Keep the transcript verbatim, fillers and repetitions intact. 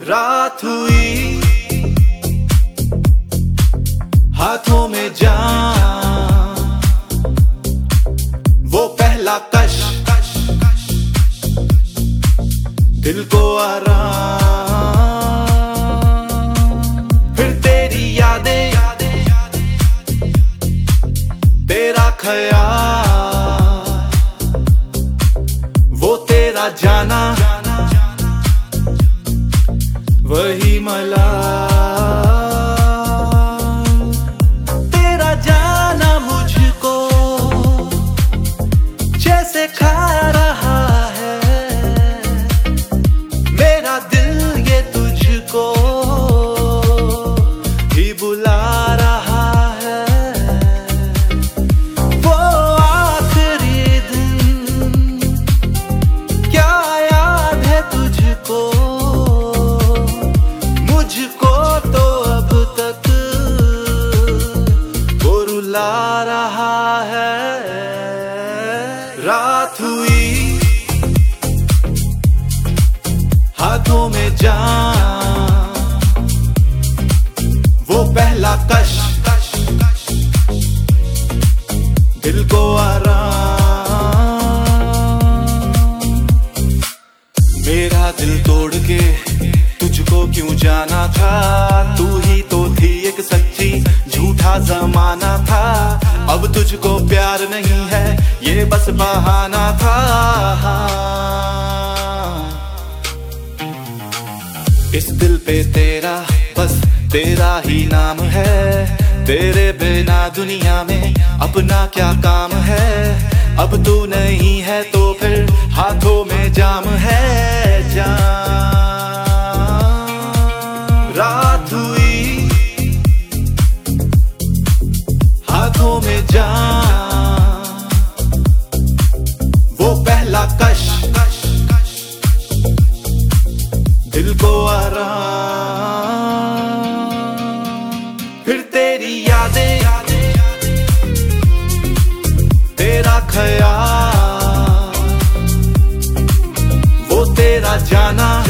रात हुई हाथों में जान, वो पहला कश दिल को आराम, फिर तेरी यादें, तेरा ख्याल, वो तेरा जाना, वही मला। तेरा जाना मुझको जैसे खा रहा है, मेरा दिल ये तुझको ही बुला रहा है। वो आखिरी दिन क्या याद है तुझको? मुझको तो अब तक वो रुला रहा है। रात हुई हाथों में जान, वो पहला कश दिल को आराम। मेरा दिल तोड़ के तुझको क्यों जाना था? तू ही तो थी एक सच्ची, झूठा जमाना था। अब तुझको प्यार नहीं है, ये बस बहाना था। इस दिल पे तेरा, बस तेरा ही नाम है। तेरे बिना दुनिया में अपना क्या काम है? अब तू नहीं है तो फिर हाथों में जाम है जान। रात हुई हाथों में जान, वो पहला कश दिल को आराम, फिर तेरी यादें, तेरा ख्याल, वो तेरा जाना,